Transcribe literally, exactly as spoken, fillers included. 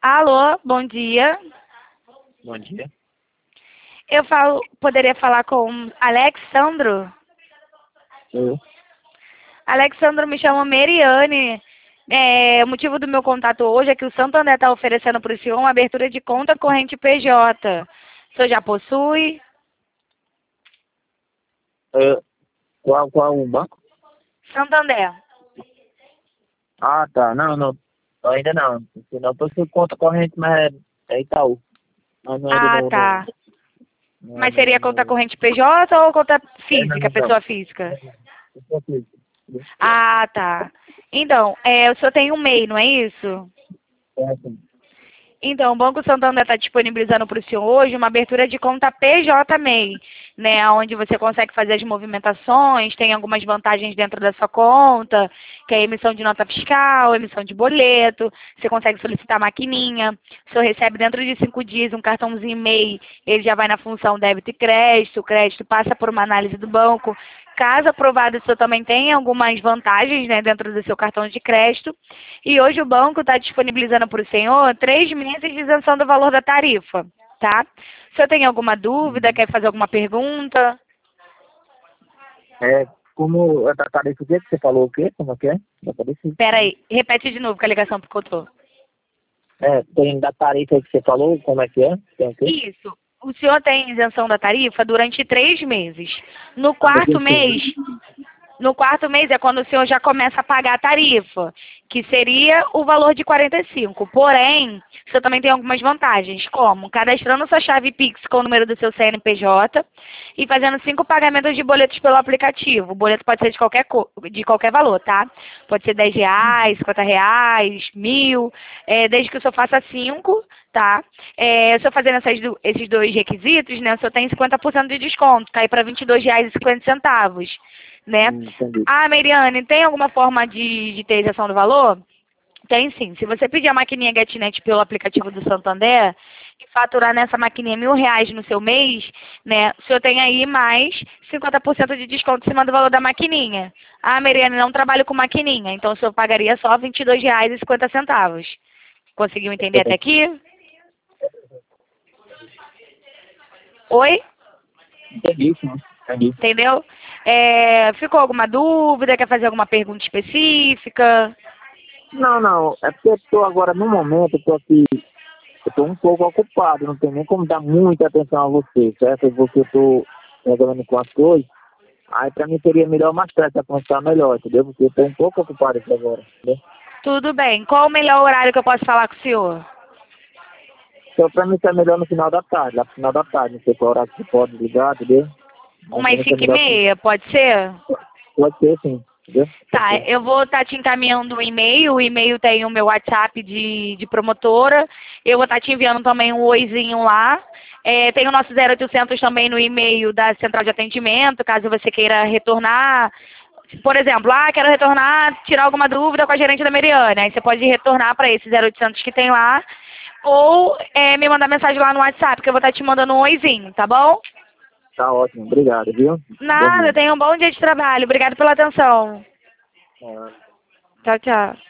Alô, bom dia. Bom dia. Eu falo, poderia falar com Alexandro? Eu. Alexandro, me chamo Meriane. É, o motivo do meu contato hoje é que o Santander está oferecendo para o senhor uma abertura de conta corrente P J. O senhor já possui? É, qual, qual o banco? Santander. Ah, tá. Não, não. Ainda não. Senão eu sou conta corrente, mas é, é Itaú. Mas não é do Ah, no, no, tá. não é Mas no, seria conta no... corrente P J ou conta É, não, física, não. pessoa física? Eu sou físico. Ah, tá. Então, é, o senhor tem um MEI, não é isso? É assim. Então, o Banco Santander está disponibilizando para o senhor hoje uma abertura de conta P J MEI, né, onde você consegue fazer as movimentações, tem algumas vantagens dentro da sua conta, que é emissão de nota fiscal, emissão de boleto, você consegue solicitar maquininha, o senhor recebe dentro de cinco dias um cartãozinho MEI, ele já vai na função débito e crédito, o crédito passa por uma análise do banco. Caso aprovado, o senhor também tem algumas vantagens, né, dentro do seu cartão de crédito. E hoje o banco está disponibilizando para o senhor três meses de isenção do valor da tarifa, tá? O senhor tem alguma dúvida, quer fazer alguma pergunta? É, como é da tarifa, o que que você falou o quê? Como é que é? Da tarifa? Espera aí, repete de novo que a ligação picotou. É, tem da tarifa que você falou, como é que é? Tem o quê? Isso. O senhor tem isenção da tarifa durante três meses. No Ah, daqui quarto a pouco. mês, no quarto mês é quando o senhor já começa a pagar a tarifa, que seria o valor de quarenta e cinco. Porém, o senhor também tem algumas vantagens, como cadastrando sua chave Pix com o número do seu C N P J e fazendo cinco pagamentos de boletos pelo aplicativo. O boleto pode ser de qualquer, co- de qualquer valor, tá? Pode ser dez reais, cinquenta reais, mil, é, desde que o senhor faça cinco, tá? É, o senhor fazendo essas do- esses dois requisitos, né, o senhor tem cinquenta por cento de desconto, cai para vinte e dois reais e cinquenta centavos, né? Hum, entendi. Ah, Meriane, tem alguma forma de, de ter isenção do valor? Tem sim. Se você pedir a maquininha GetNet pelo aplicativo do Santander e faturar nessa maquininha mil reais no seu mês, né, o senhor tem aí mais cinquenta por cento de desconto em cima do valor da maquininha. Ah, Meriane, não trabalho com maquininha, então o senhor pagaria só vinte e dois reais e cinquenta centavos. Conseguiu entender até aqui? Oi? Entendi, sim. Entendi. Entendeu? É, ficou alguma dúvida? Quer fazer alguma pergunta específica? Não, não. É porque eu tô agora, no momento, eu tô aqui, eu tô um pouco ocupado, não tem nem como dar muita atenção a você, certo? Porque eu tô trabalhando com as coisas. Aí pra mim seria melhor mais tarde pra conversar melhor, entendeu? Porque eu tô um pouco ocupado aqui agora, entendeu? Tudo bem. Qual o melhor horário que eu posso falar com o senhor? Então pra mim tá melhor no final da tarde, lá pro final da tarde, não sei qual horário que você pode ligar, entendeu? Mas pra Umas mim tá cinco e melhor que meia, pode ser? pode ser sim, entendeu? Pode Tá, ser. eu vou estar te encaminhando um e-mail. O e-mail tem o meu WhatsApp de, de promotora. Eu vou estar te enviando também um oizinho lá. É, tem o nosso zero oitocentos também no e-mail da central de atendimento, caso você queira retornar. Por exemplo, ah, quero retornar, tirar alguma dúvida com a gerente da Meriane. Aí você pode retornar para esse zero oitocentos que tem lá. Ou é, me mandar mensagem lá no WhatsApp, que eu vou estar te mandando um oizinho, tá bom? Tá ótimo, obrigado, viu? Bom Nada, dia. tenha um bom dia de trabalho. Obrigada pela atenção. É. Tchau, tchau.